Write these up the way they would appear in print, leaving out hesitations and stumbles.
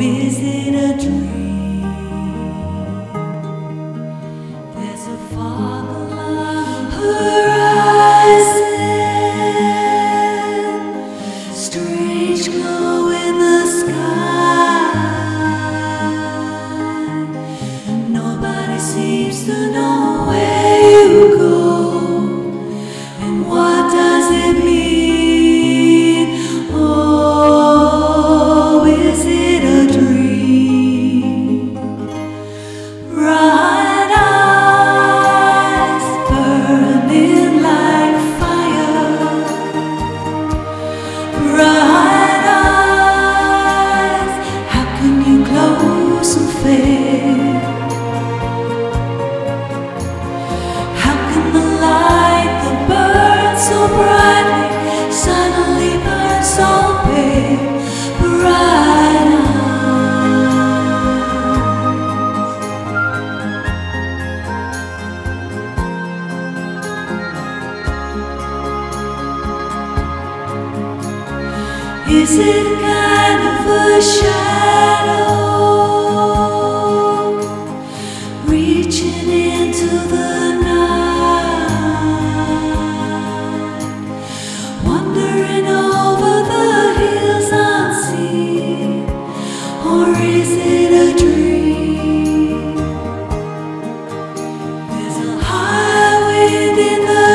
is it a dream? There's a fog along the horizon, strange glow in the sky. Nobody seems to know where you go, and what does it mean? Oh, is it a dream? Bright eyes burning like fire. Bright eyes, how can you close and fade? How can the light that burned so brightly suddenly burn so pale? Bright eyes. Is it kind of a shadow reaching into the night, wandering over the hills unseen? Or is it a dream? There's a high wind in the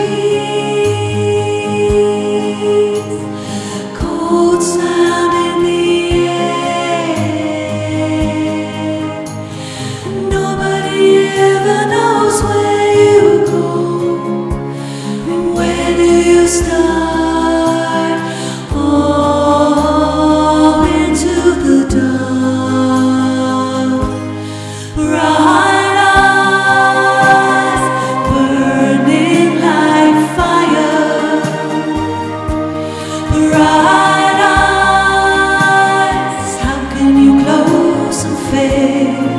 trees, cold sound in the air. Nobody ever knows where you go, and where do you start? Oh, into the dark. Bright eyes burning like fire. Bright eyes, how can you close and fade?